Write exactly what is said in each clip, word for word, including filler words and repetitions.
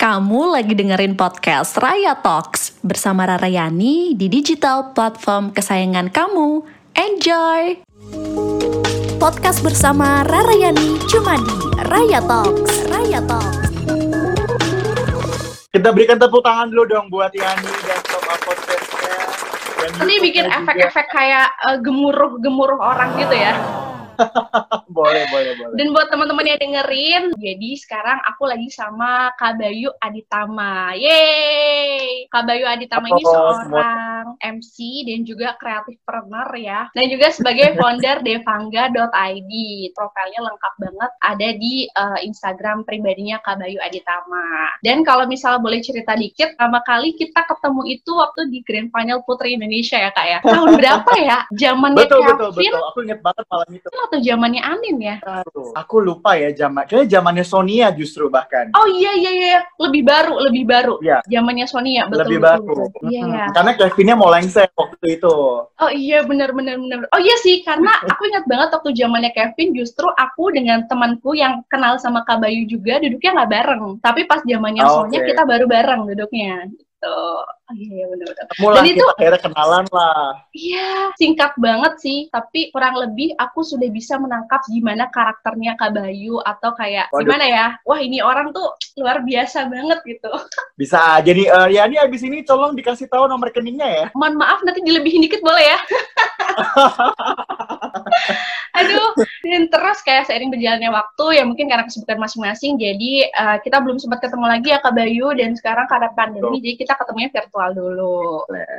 Kamu lagi dengerin podcast Raya Talks bersama Rarayani di digital platform kesayangan kamu. Enjoy! Podcast bersama Rarayani cuma di Raya Talks. Raya Talks. Kita berikan tepuk tangan dulu dong buat Yani dan Sobat Podcastnya. Ini bikin efek-efek kayak uh, gemuruh-gemuruh orang gitu ya. boleh, boleh, boleh. Dan buat teman-teman yang dengerin, jadi sekarang aku lagi sama Kak Bayu Aditama. Yeay! Kak Bayu Aditama ini seorang M C dan juga creative partner ya. Dan juga sebagai founder devangga dot i d. Profilnya lengkap banget, ada di uh, Instagram pribadinya Kak Bayu Aditama. Dan kalau misalnya boleh cerita dikit, pertama kali kita ketemu itu waktu di Grand Final Putri Indonesia ya Kak ya. Tahun berapa ya? Zamannya betul, Kevin. Betul, betul, betul. Aku inget banget malam itu. Atau zamannya Anin ya? Aduh, aku lupa ya zaman. Kayaknya zamannya Sonia justru bahkan. Oh iya iya iya, lebih baru, lebih baru. Iya. Zamannya Sonia, betul lebih betul. baru. Iya. Hmm. Karena Kevinnya mau lengser waktu itu. Oh iya, benar benar benar. Oh iya sih, karena aku ingat banget waktu zamannya Kevin justru aku dengan temanku yang kenal sama Kak Bayu juga duduknya nggak bareng. Tapi pas zamannya Oh, Sonia okay. kita baru bareng duduknya. Oh iya benar-benar. Mulai Dan kita itu akhirnya kenalan lah. iya singkat banget sih, tapi kurang lebih aku sudah bisa menangkap gimana karakternya Kak Bayu atau kayak Waduh. gimana ya, wah ini orang tuh luar biasa banget gitu. Bisa aja nih, uh, ya ini abis ini tolong dikasih tahu nomor rekeningnya ya. Mohon maaf nanti dilebihin dikit boleh ya? Aduh, dan terus kayak seiring berjalannya waktu, ya mungkin karena kesibukan masing-masing, jadi uh, kita belum sempat ketemu lagi ya Kak Bayu, dan sekarang karena pandemi, jadi kita ketemunya virtual dulu.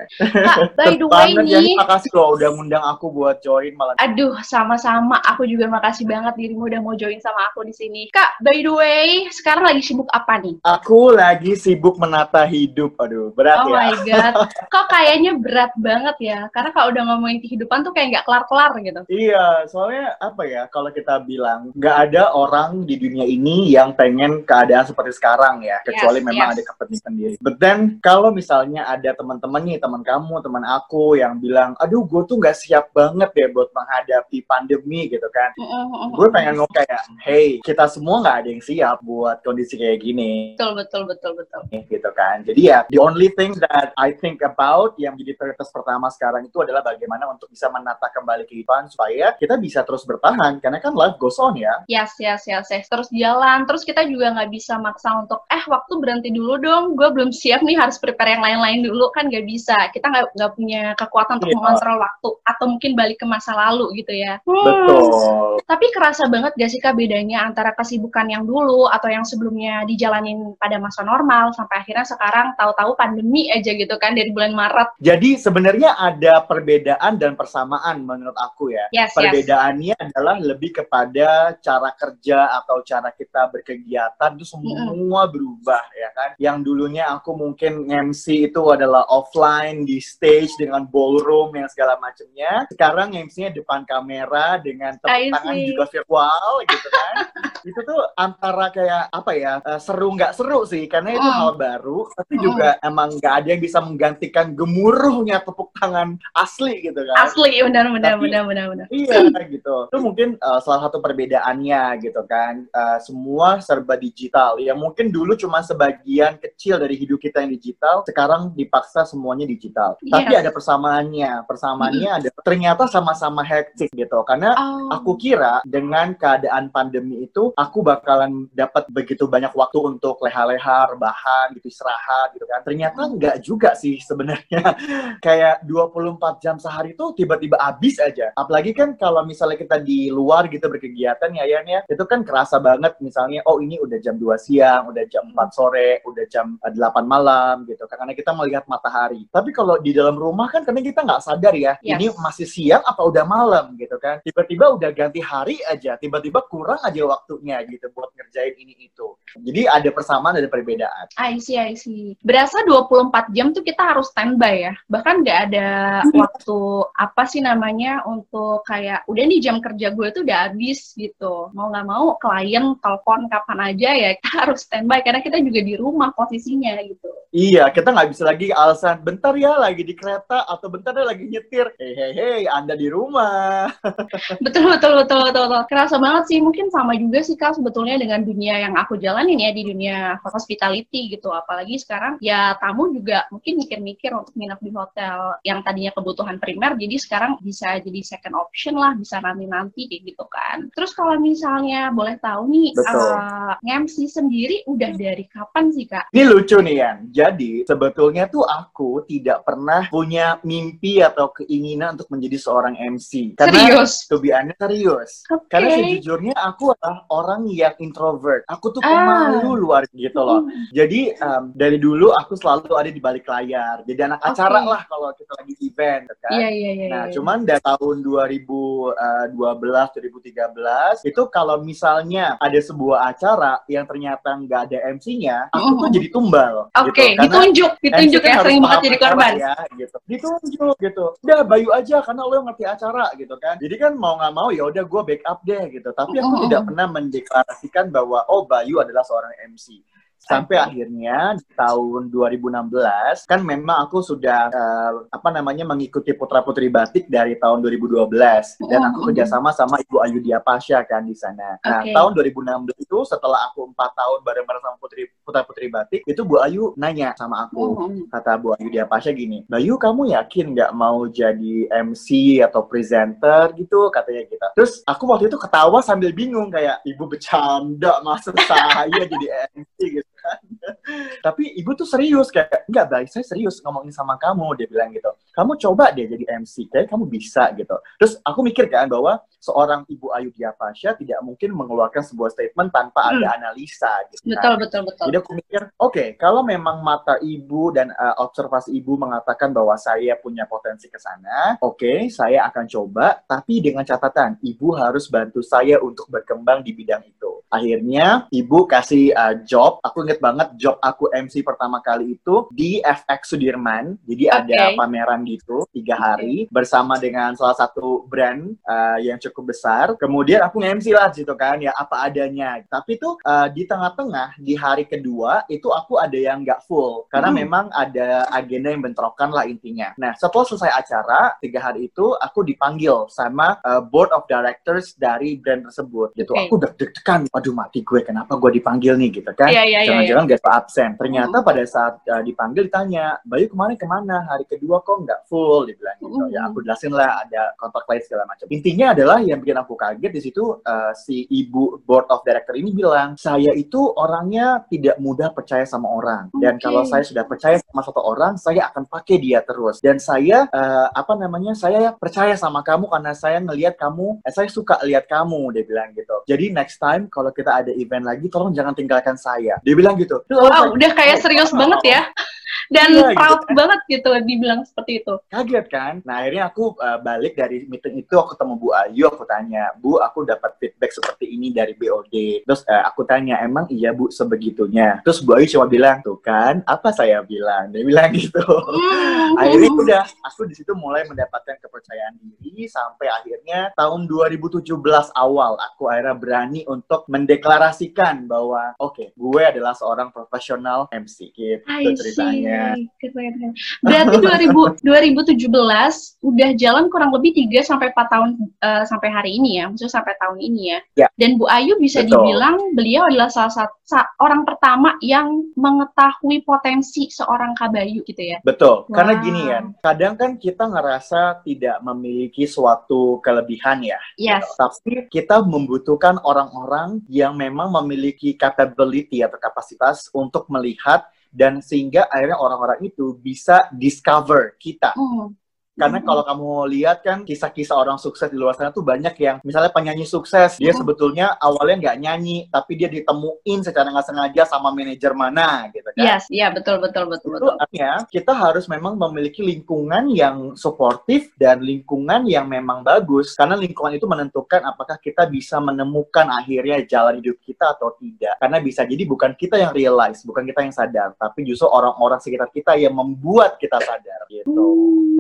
Kak, by the way nih, ya, makasih loh udah ngundang aku buat join malam. Aduh, sama-sama, aku juga makasih banget dirimu udah mau join sama aku di sini. Kak, by the way, sekarang lagi sibuk apa nih? Aku lagi sibuk menata hidup, aduh, berat oh ya. Oh my God, kok kayaknya berat banget ya, karena kalau udah ngomongin kehidupan tuh kayak nggak kelar-kelar gitu. Iya, soalnya apa ya, kalau kita bilang nggak ada orang di dunia ini yang pengen keadaan seperti sekarang ya, kecuali yes, memang yes. ada kepentingan sendiri. But then, kalau misalnya ada teman-teman nih, teman kamu, teman aku yang bilang, aduh gue tuh nggak siap banget deh buat menghadapi pandemi gitu kan. Mm-hmm. Gue pengen ngomong kayak, hey, kita semua nggak ada yang siap buat kondisi kayak gini. Betul, betul, betul, betul. Gitu kan. Jadi ya, the only thing that I think about yang menjadi prioritas pertama sekarang itu adalah bagaimana untuk bisa menata kembali kehidupan supaya kita bisa terus bertahan. Karena kan life goes on ya. Yes, yes, yes, yes. Terus jalan. Terus kita juga nggak bisa maksa untuk, eh waktu berhenti dulu dong. Gue belum siap nih, harus prepare yang lain-lain dulu. Kan nggak bisa. Kita nggak nggak punya kekuatan untuk yeah. mengontrol waktu. Atau mungkin balik ke masa lalu gitu ya. Hmm. Betul. Tapi kerasa banget gak sih Kak bedanya antara kesibukan yang dulu atau yang sebelumnya dijalanin pada masa normal sampai akhirnya sekarang tahu-tahu pandemi aja gitu kan dari bulan Maret. Jadi sebenarnya ada perbedaan dan persamaan menurut aku ya. Yes, Perbedaannya yes. adalah lebih kepada cara kerja atau cara kita berkegiatan itu semua mm-hmm. berubah ya kan. Yang dulunya aku mungkin M C itu adalah offline di stage dengan ballroom yang segala macamnya. Sekarang M C-nya depan kamera dengan tepuk tangan juga virtual gitu kan. Itu tuh antara kayak apa ya, uh, seru nggak seru sih karena itu mm. hal baru, tapi mm. juga emang nggak ada yang bisa menggantikan gemuruhnya tepuk tangan asli gitu kan. Asli, benar-benar, benar-benar. Iya gitu. Itu mungkin uh, salah satu perbedaannya gitu kan. Uh, semua serba digital. Ya mungkin dulu cuma sebagian kecil dari hidup kita yang digital, sekarang dipaksa semuanya digital. Yes. Tapi ada persamaannya. Persamaannya mm. ada ternyata sama-sama hektik gitu. Karena oh. aku kira dengan keadaan pandemi itu aku bakalan dapat begitu banyak waktu untuk leha-leha, rebahan, gitu, istirahat gitu kan. Ternyata enggak juga sih sebenarnya. Kayak dua puluh empat jam sehari itu tiba-tiba habis aja. Apalagi kan kalau misalnya kita di luar gitu berkegiatan ya Yan ya, itu kan kerasa banget misalnya oh ini udah jam dua siang, udah jam empat sore, udah jam delapan malam gitu. Karena kita melihat matahari. Tapi kalau di dalam rumah kan karena kita nggak sadar ya, yes. ini masih siang apa udah malam gitu kan. Tiba-tiba udah ganti hari aja, tiba-tiba kurang aja waktunya gitu buat ngerjain ini itu. Jadi ada persamaan, ada perbedaan. I see, I see. Berasa dua puluh empat jam tuh kita harus standby ya. Bahkan nggak ada waktu apa sih namanya untuk kayak udah nih jam kerja gue tuh udah habis gitu. Mau nggak mau klien telepon kapan aja ya kita harus standby karena kita juga di rumah posisinya gitu. Iya, kita nggak bisa lagi alasan, bentar ya lagi di kereta, atau bentar ya lagi nyetir. Hei, hei, hei, Anda di rumah. Betul, betul, betul, betul, betul. Kerasa banget sih, mungkin sama juga sih Kak sebetulnya dengan dunia yang aku jalanin ya, di dunia hospitality gitu. Apalagi sekarang ya tamu juga mungkin mikir-mikir untuk nginep di hotel yang tadinya kebutuhan primer, jadi sekarang bisa jadi second option lah, bisa nanti-nanti kayak gitu kan. Terus kalau misalnya boleh tahu nih, uh, nge-M C sendiri udah dari kapan sih Kak? Ini lucu nih Yan. Jadi sebetulnya tuh aku tidak pernah punya mimpi atau keinginan untuk menjadi seorang M C. Karena serius? To be honest, serius. Okay. Karena sejujurnya aku adalah orang yang introvert. Aku tuh pemalu ah. luar gitu loh. Hmm. Jadi um, dari dulu aku selalu ada di balik layar. Jadi anak okay. acara lah kalau kita lagi event, kan? Iya, iya, iya. Nah, iya. cuman dari tahun dua ribu dua belas, dua ribu tiga belas itu kalau misalnya ada sebuah acara yang ternyata nggak ada M C-nya, aku uh-huh. tuh jadi tumbal. Oke, okay. gitu. ditunjuk, ditunjuk ya, sering banget jadi korban. Ya, gitu. Ditunjuk gitu. Udah Bayu aja karena lo yang ngerti acara gitu kan. Jadi kan mau nggak mau ya udah gue backup deh gitu. Tapi aku uh-huh. tidak pernah mendeklarasikan bahwa oh Bayu adalah seorang M C. Sampai okay. akhirnya di tahun dua ribu enam belas kan memang aku sudah uh, apa namanya mengikuti Putra Putri Batik dari tahun dua ribu dua belas dan aku kerjasama sama Ibu Ayu Diapasya kan di sana. Nah okay. tahun dua ribu enam belas itu setelah aku empat tahun bareng-bareng sama Putri Putra Putri Batik itu Bu Ayu nanya sama aku, kata Bu Ayu Diapasya gini, Bayu kamu yakin nggak mau jadi M C atau presenter gitu katanya kita. Terus aku waktu itu ketawa sambil bingung kayak ibu bercanda masa saya jadi M C gitu. Tapi ibu tuh serius kayak enggak baik saya serius ngomongin sama kamu, dia bilang gitu, kamu coba deh jadi M C kayak kamu bisa gitu. Terus aku mikir kan bahwa seorang Ibu Ayu Diapasya tidak mungkin mengeluarkan sebuah statement tanpa hmm. ada analisa gitu betul kan. betul betul jadi aku mikir oke okay, kalau memang mata ibu dan uh, observasi ibu mengatakan bahwa saya punya potensi ke sana, oke okay, saya akan coba, tapi dengan catatan ibu harus bantu saya untuk berkembang di bidang itu. Akhirnya ibu kasih uh, job, aku inget banget job aku M C pertama kali itu di F X Sudirman. Jadi okay. ada pameran gitu tiga hari okay. bersama dengan salah satu brand uh, yang cukup besar. Kemudian aku nge-M C lah gitu kan ya apa adanya. Tapi tuh uh, di tengah-tengah di hari kedua itu aku ada yang nggak full karena hmm. memang ada agenda yang bentrokan lah intinya. Nah setelah selesai acara tiga hari itu aku dipanggil sama uh, board of directors dari brand tersebut gitu. Okay. Aku deg-degan. Aduh mati gue kenapa gue dipanggil nih gitu kan. Yeah, yeah, jangan-jangan yeah, yeah. gak absen. Ternyata hmm. pada saat uh, dipanggil ditanya, Bayu kemarin kemana? Hari kedua kok nggak full? Dibilang gitu. Hmm. Ya aku jelasin lah ada kontak lain segala macam. Intinya adalah yang bikin aku kaget di situ uh, si ibu board of director ini bilang, saya itu orangnya tidak mudah percaya sama orang. Dan okay. kalau saya sudah percaya sama satu orang, saya akan pakai dia terus. Dan saya uh, apa namanya? Saya percaya sama kamu karena saya ngelihat kamu, eh, saya suka lihat kamu, dia bilang gitu. Jadi next time kalau kita ada event lagi, tolong jangan tinggalkan saya. Dia bilang gitu. Wow, udah kayak serius oh, banget ya. Dan iya, proud gitu kan. Banget gitu dibilang seperti itu. Kaget kan? Nah akhirnya aku uh, balik dari meeting itu, aku ketemu Bu Ayu, aku tanya, Bu aku dapat feedback seperti ini dari B O D. Terus uh, aku tanya, emang iya Bu sebegitunya? Terus Bu Ayu cuma bilang, tuh kan, apa saya bilang? Dia bilang gitu. Mm. Akhirnya udah, aku di situ mulai mendapatkan kepercayaan diri sampai akhirnya tahun dua ribu tujuh belas awal aku akhirnya berani untuk mendeklarasikan bahwa oke, okay, gue adalah seorang profesional M C gitu ceritanya. Keren. Berarti dua ribu tujuh belas udah jalan kurang lebih tiga sampai empat tahun uh, sampai hari ini ya, maksudnya sampai tahun ini ya. Ya. Dan Bu Ayu bisa Betul. dibilang beliau adalah salah satu sa orang pertama yang mengetahui potensi seorang Kak Bayu gitu ya. Betul, wow. Karena gini ya, kadang kan kita ngerasa tidak memiliki suatu kelebihan ya. Yes. Gitu. Tapi kita membutuhkan orang-orang yang memang memiliki capability atau kapasitas untuk melihat dan sehingga akhirnya orang-orang itu bisa discover kita. Mm. Karena kalau kamu lihat kan kisah-kisah orang sukses di luar sana tuh banyak yang misalnya penyanyi sukses, dia sebetulnya awalnya nggak nyanyi, tapi dia ditemuin secara nggak sengaja sama manajer mana gitu kan. Yes, iya betul betul betul. Itu artinya kita harus memang memiliki lingkungan yang suportif dan lingkungan yang memang bagus, karena lingkungan itu menentukan apakah kita bisa menemukan akhirnya jalan hidup kita atau tidak. Karena bisa jadi bukan kita yang realize, bukan kita yang sadar, tapi justru orang-orang sekitar kita yang membuat kita sadar gitu.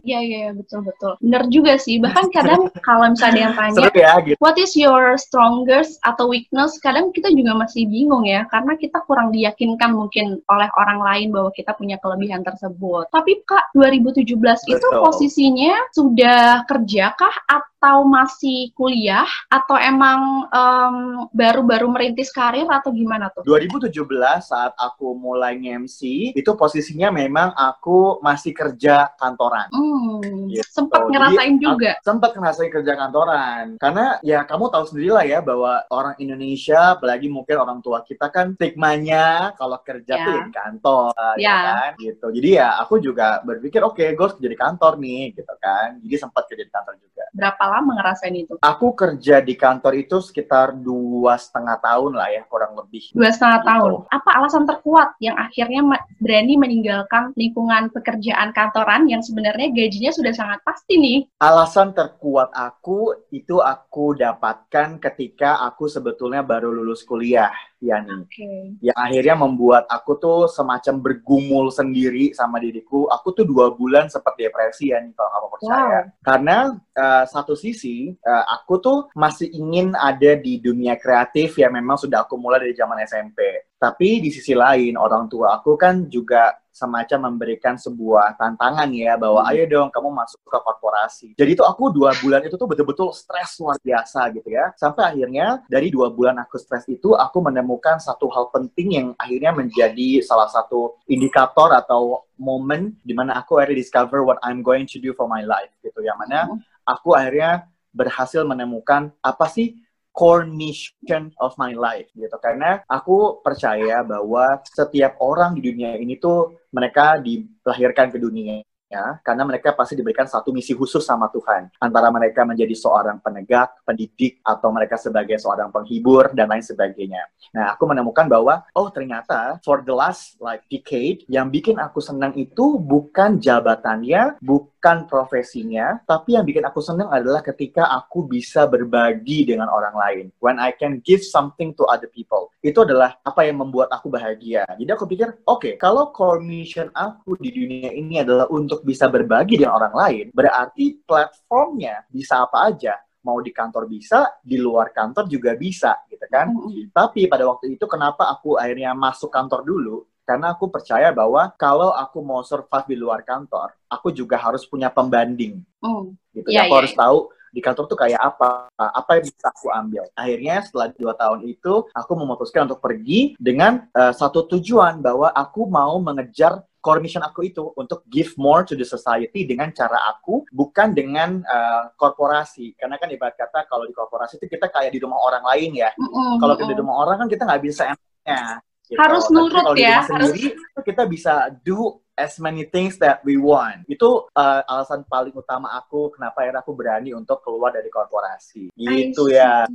Iya, iya, betul-betul. Bener juga sih. Bahkan kadang kalau misalnya ada yang tanya, Seru ya gitu. what is your strongest atau weakness? Kadang kita juga masih bingung ya, karena kita kurang diyakinkan mungkin oleh orang lain bahwa kita punya kelebihan tersebut. Tapi Kak, dua ribu tujuh belas itu Betul. posisinya sudah kerja kah atau masih kuliah? Atau emang em, baru-baru merintis karir atau gimana tuh? dua ribu tujuh belas saat aku mulai nge-M C, itu posisinya memang aku masih kerja kantoran. Hmm, Gitu. sempat Jadi, ngerasain aku juga. sempat ngerasain kerja kantoran. Karena ya kamu tahu sendiri lah ya bahwa orang Indonesia, apalagi mungkin orang tua kita kan stigmanya kalau kerja Ya. tuh ya di kantor, ya. Ya. kan? Gitu. Jadi ya aku juga berpikir oke, gue harus kerja di kantor nih, gitu kan. Jadi sempat kerja di kantor juga. Berapa lama ngerasain itu? Aku kerja di kantor itu sekitar dua setengah tahun lah ya, kurang lebih. Dua setengah Gitu. tahun. Apa alasan terkuat yang akhirnya ma- berani meninggalkan lingkungan pekerjaan kantoran yang sebenarnya gajinya sudah sangat pasti nih? Alasan terkuat aku itu aku dapatkan ketika aku sebetulnya baru lulus kuliah, Yani. Oke. Yang akhirnya membuat aku tuh semacam bergumul sendiri sama diriku. Aku tuh dua bulan sempat depresi, Yani, kalau kamu percaya. Wow. Karena uh, satu sisi, uh, aku tuh masih ingin ada di dunia kreatif yang memang sudah aku mulai dari zaman S M P. Tapi di sisi lain, orang tua aku kan juga semacam memberikan sebuah tantangan ya, bahwa ayo dong kamu masuk ke korporasi. Jadi itu aku dua bulan itu tuh betul-betul stres luar biasa gitu ya. Sampai akhirnya dari dua bulan aku stres itu, aku menemukan satu hal penting yang akhirnya menjadi salah satu indikator atau momen di mana aku akhirnya discover what I'm going to do for my life gitu. Yang mana aku akhirnya berhasil menemukan apa sih core mission of my life gitu. Karena aku percaya bahwa setiap orang di dunia ini tuh mereka dilahirkan ke dunia ya, karena mereka pasti diberikan satu misi khusus sama Tuhan. Antara mereka menjadi seorang penegak, pendidik, atau mereka sebagai seorang penghibur, dan lain sebagainya. Nah, aku menemukan bahwa, oh ternyata for the last like decade, yang bikin aku senang itu bukan jabatannya, bukan profesinya, tapi yang bikin aku senang adalah ketika aku bisa berbagi dengan orang lain. When I can give something to other people. Itu adalah apa yang membuat aku bahagia. Jadi aku pikir, oke, okay, kalau core mission aku di dunia ini adalah untuk bisa berbagi dengan orang lain, berarti platformnya bisa apa aja. Mau di kantor bisa, di luar kantor juga bisa, gitu kan. Mm-hmm. Tapi pada waktu itu kenapa aku akhirnya masuk kantor dulu? Karena aku percaya bahwa kalau aku mau survive di luar kantor, aku juga harus punya pembanding. Mm. Gitu. Yeah, aku yeah. harus tahu di kantor tuh kayak apa, apa yang bisa aku ambil. Akhirnya setelah dua tahun itu, aku memutuskan untuk pergi dengan uh, satu tujuan bahwa aku mau mengejar core mission aku itu untuk give more to the society dengan cara aku, bukan dengan uh, korporasi. Karena kan ibarat kata kalau di korporasi itu kita kayak di rumah orang lain ya. Mm-hmm. Kalau kita di rumah orang kan kita nggak bisa enaknya. Gitu. Harus nurut kalau ya. Kalau di rumah sendiri, harus... kita bisa do as many things that we want. Itu uh, alasan paling utama aku kenapa akhirnya aku berani untuk keluar dari korporasi. Gitu ya.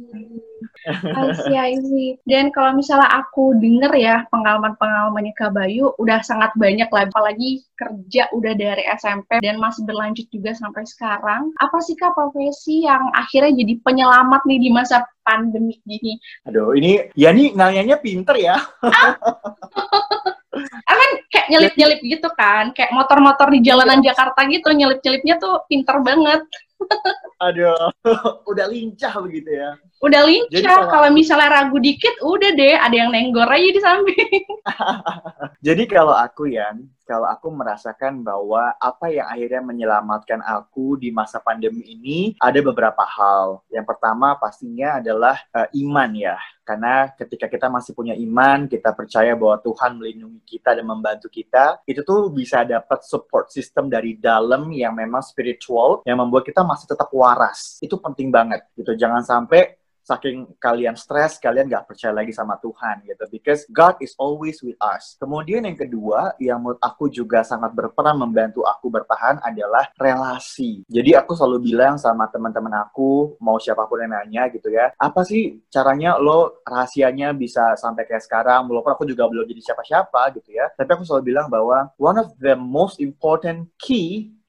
I see, I see. Dan kalau misalnya aku denger ya pengalaman-pengalamannya Kak Bayu udah sangat banyak lah, apalagi kerja udah dari S M P dan masih berlanjut juga sampai sekarang. Apa sih Kak profesi yang akhirnya jadi penyelamat nih di masa pandemi gini? Aduh, ini ya nih nanyanya pinter ya. Kan kayak nyelip-nyelip gitu kan, kayak motor-motor di jalanan Jakarta gitu, nyelip-nyelipnya tuh pinter banget. Aduh, udah lincah begitu ya. Udah lincah, kalau misalnya ragu dikit, udah deh, ada yang nenggor aja di samping. Jadi kalau aku ya, kalau aku merasakan bahwa apa yang akhirnya menyelamatkan aku di masa pandemi ini, ada beberapa hal. Yang pertama pastinya adalah uh, iman ya. Karena ketika kita masih punya iman, kita percaya bahwa Tuhan melindungi kita dan membantu kita, itu tuh bisa dapat support system dari dalam yang memang spiritual, yang membuat kita masih tetap waras. Itu penting banget gitu. Jangan sampai saking kalian stres, kalian nggak percaya lagi sama Tuhan gitu. Because God is always with us. Kemudian yang kedua, yang menurut aku juga sangat berperan membantu aku bertahan adalah relasi. Jadi aku selalu bilang sama teman-teman aku, mau siapapun yang nanya gitu ya, apa sih caranya lo rahasianya bisa sampai kayak sekarang, walaupun aku juga belum jadi siapa-siapa gitu ya. Tapi aku selalu bilang bahwa one of the most important key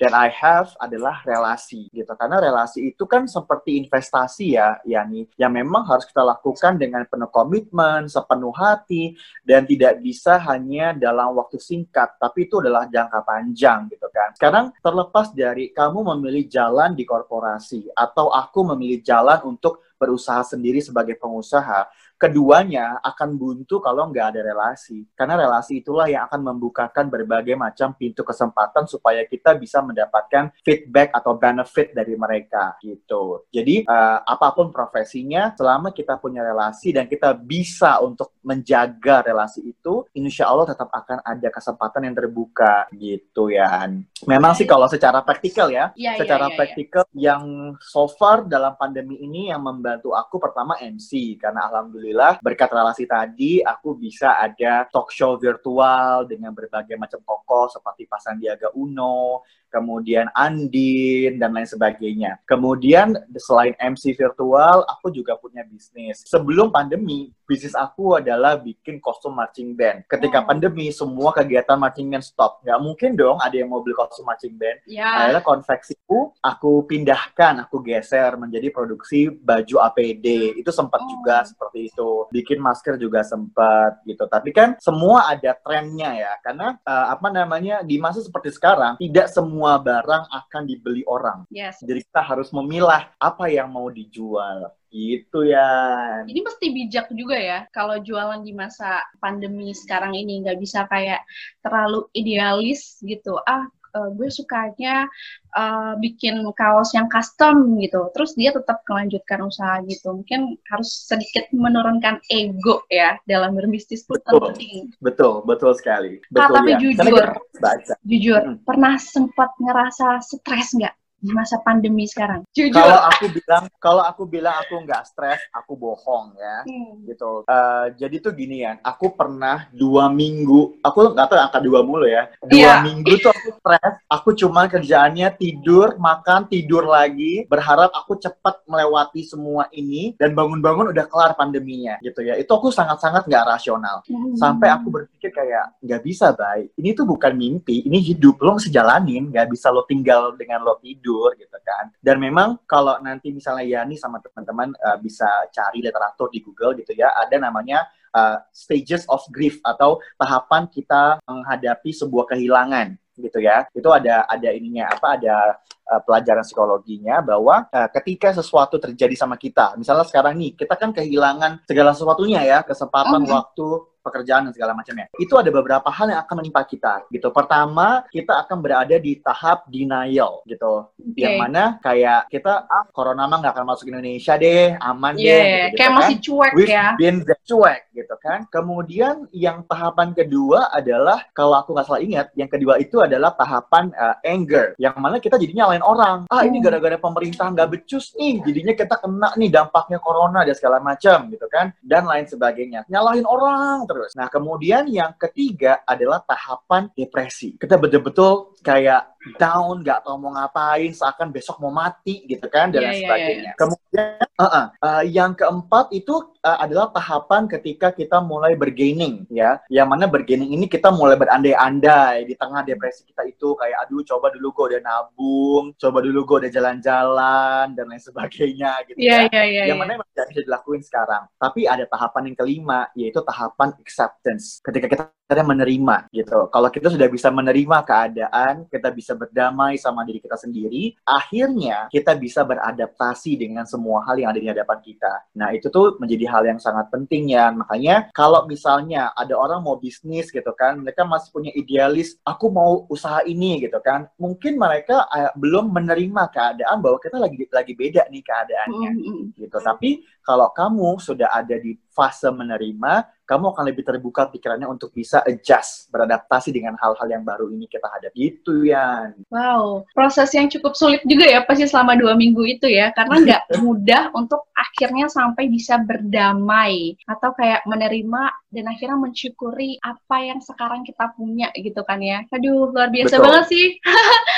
dan I have adalah relasi gitu. Karena relasi itu kan seperti investasi ya, Yani, yang memang harus kita lakukan dengan penuh komitmen, sepenuh hati, dan tidak bisa hanya dalam waktu singkat, tapi itu adalah jangka panjang gitu kan. Sekarang terlepas dari kamu memilih jalan di korporasi atau aku memilih jalan untuk berusaha sendiri sebagai pengusaha, keduanya akan buntu kalau nggak ada relasi. Karena relasi itulah yang akan membukakan berbagai macam pintu kesempatan supaya kita bisa mendapatkan feedback atau benefit dari mereka gitu. Jadi uh, apapun profesinya, selama kita punya relasi dan kita bisa untuk menjaga relasi itu, insya Allah tetap akan ada kesempatan yang terbuka gitu ya. Memang sih kalau secara praktikal ya, ya secara ya, ya, praktikal ya. Yang so far dalam pandemi ini yang membantu aku pertama M C, karena alhamdulillah berkat relasi tadi aku bisa ada talk show virtual dengan berbagai macam tokoh seperti Pak Sandiaga Uno, kemudian Andin, dan lain sebagainya. Kemudian selain M C virtual, aku juga punya bisnis. Sebelum pandemi, bisnis aku adalah bikin kostum marching band. Ketika oh. pandemi, semua kegiatan marching band stop. Nggak mungkin dong ada yang mau beli kostum marching band. Yeah. Akhirnya konveksiku, aku pindahkan, aku geser menjadi produksi baju A P D. Itu sempat oh. juga seperti itu. Bikin masker juga sempat gitu. Tapi kan semua ada trennya ya. Karena uh, apa namanya, di masa seperti sekarang, tidak semua semua barang akan dibeli orang. Yes. Jadi kita harus memilah apa yang mau dijual. Gitu ya. Ini mesti bijak juga ya, kalau jualan di masa pandemi sekarang ini. Nggak bisa kayak terlalu idealis gitu. Ah, uh, gue sukanya uh, bikin kaos yang custom gitu. Terus dia tetap melanjutkan usaha gitu. Mungkin harus sedikit menurunkan ego ya dalam berbisnis itu penting. Betul, betul sekali. Betul, nah, tapi ya. jujur, jujur, hmm. pernah sempat ngerasa stres nggak di masa pandemi sekarang? Jujur. Kalau aku bilang, kalau aku bilang aku nggak stres, aku bohong ya, hmm. gitu. Uh, jadi tuh gini ya, aku pernah dua minggu, aku nggak tahu angka dua mulu ya, dua yeah. minggu tuh aku stres, aku cuma kerjaannya tidur, makan, tidur lagi, berharap aku cepat melewati semua ini dan bangun-bangun udah kelar pandeminya, gitu ya. Itu aku sangat-sangat nggak rasional, hmm. sampai aku berpikir kayak nggak bisa, baik. Ini tuh bukan mimpi, ini hidup, lo mesti jalanin, nggak bisa lo tinggal dengan lo tidur. Gitu kan. Dan memang kalau nanti misalnya Yani sama teman-teman uh, bisa cari literatur di Google gitu ya, ada namanya uh, stages of grief atau tahapan kita menghadapi sebuah kehilangan gitu ya. Itu ada ada ininya apa ada uh, pelajaran psikologinya bahwa uh, ketika sesuatu terjadi sama kita, misalnya sekarang nih kita kan kehilangan segala sesuatunya ya, kesempatan, okay. waktu, pekerjaan dan segala macamnya. Itu ada beberapa hal yang akan menimpa kita gitu. Pertama, kita akan berada di tahap denial gitu. Okay. Yang mana kayak kita ah corona mah nggak akan masuk Indonesia deh, aman yeah, deh gitu, kayak kan. Masih cuek We've ya. been cuek gitu kan. Kemudian yang tahapan kedua adalah kalau aku nggak salah ingat, yang kedua itu adalah tahapan uh, anger. Yang mana kita jadinya nyalain orang. Ah, ini gara-gara pemerintah nggak becus nih, jadinya kita kena nih dampaknya corona dan segala macam gitu kan. Dan lain sebagainya. Nyalahin orang terus. Nah, kemudian yang ketiga adalah tahapan depresi. Kita betul-betul kayak down, nggak tahu mau ngapain, seakan besok mau mati gitu kan, dan yeah, lain yeah, sebagainya. yeah. Kemudian uh-uh, uh, yang keempat itu uh, adalah tahapan ketika kita mulai bergaining ya, yang mana bergaining ini kita mulai berandai-andai di tengah depresi kita itu kayak aduh coba dulu gue udah nabung, coba dulu gue udah jalan-jalan dan lain sebagainya gitu yeah, ya. Yeah, yeah, yang yeah. mana tidak bisa dilakuin sekarang. Tapi ada tahapan yang kelima, yaitu tahapan acceptance. Ketika kita menerima gitu. Kalau kita sudah bisa menerima keadaan, kita bisa berdamai sama diri kita sendiri, akhirnya kita bisa beradaptasi dengan semua hal yang ada di hadapan kita. Nah, itu tuh menjadi hal yang sangat penting ya. Makanya kalau misalnya ada orang mau bisnis gitu kan, mereka masih punya idealis, aku mau usaha ini gitu kan. Mungkin mereka uh, belum menerima keadaan bahwa kita lagi lagi beda nih keadaannya. Mm-hmm. Gitu. Tapi kalau kamu sudah ada di fase menerima, kamu akan lebih terbuka pikirannya untuk bisa adjust, beradaptasi dengan hal-hal yang baru ini kita hadapi. Gitu ya. Wow, proses yang cukup sulit juga ya pasti selama dua minggu itu ya, karena nggak mudah untuk akhirnya sampai bisa berdamai atau kayak menerima dan akhirnya mensyukuri apa yang sekarang kita punya gitu kan ya. Aduh, luar biasa Betul. banget sih.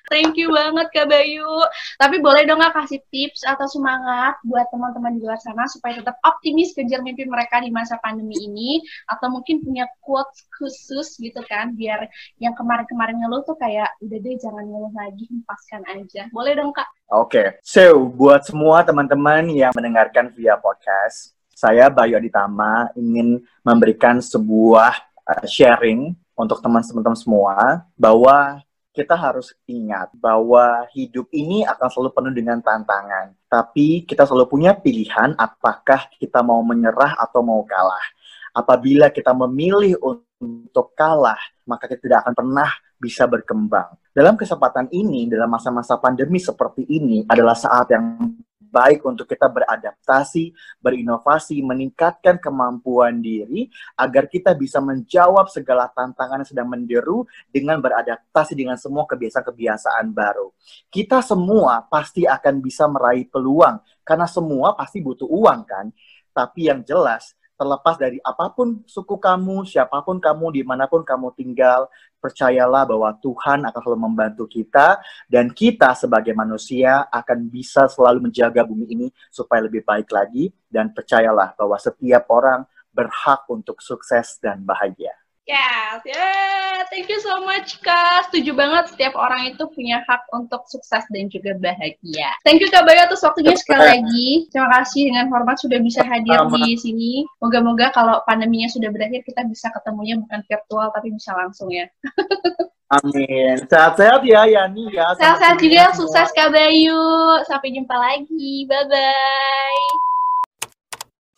Thank you banget Kak Bayu. Tapi boleh dong nggak kasih tips atau semangat buat teman-teman di luar sana supaya tetap optimis kejar mimpi mereka di masa pandemi ini, atau mungkin punya quotes khusus gitu kan, biar yang kemarin-kemarin ngeluh tuh kayak udah deh jangan ngeluh lagi, lepaskan aja. Boleh dong Kak? Oke, okay. So buat semua teman-teman yang mendengarkan via podcast, saya Bayu Aditama ingin memberikan sebuah uh, sharing untuk teman-teman semua bahwa kita harus ingat bahwa hidup ini akan selalu penuh dengan tantangan. Tapi kita selalu punya pilihan apakah kita mau menyerah atau mau kalah. Apabila kita memilih untuk kalah, maka kita tidak akan pernah bisa berkembang. Dalam kesempatan ini, dalam masa-masa pandemi seperti ini, adalah saat yang baik untuk kita beradaptasi, berinovasi, meningkatkan kemampuan diri, agar kita bisa menjawab segala tantangan yang sedang menderu dengan beradaptasi dengan semua kebiasaan-kebiasaan baru. Kita semua pasti akan bisa meraih peluang, karena semua pasti butuh uang kan. Tapi yang jelas, terlepas dari apapun suku kamu, siapapun kamu, dimanapun kamu tinggal, percayalah bahwa Tuhan akan selalu membantu kita, dan kita sebagai manusia akan bisa selalu menjaga bumi ini supaya lebih baik lagi, dan percayalah bahwa setiap orang berhak untuk sukses dan bahagia. Yes, yeah, thank you so much Kak. Setuju banget, setiap orang itu punya hak untuk sukses dan juga bahagia. Thank you Kak Bayu atas waktunya sekali lagi. Terima kasih, dengan hormat sudah bisa hadir di sini. Moga-moga kalau pandeminya sudah berakhir kita bisa ketemunya bukan virtual tapi bisa langsung ya. Amin. Sehat-sehat ya Yani ya. Sehat-sehat juga, sukses Kak Bayu. Sampai jumpa lagi. Bye-bye.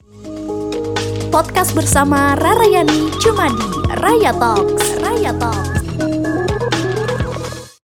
Podcast bersama Rarayani cuma di Raya Talks. Raya Talks.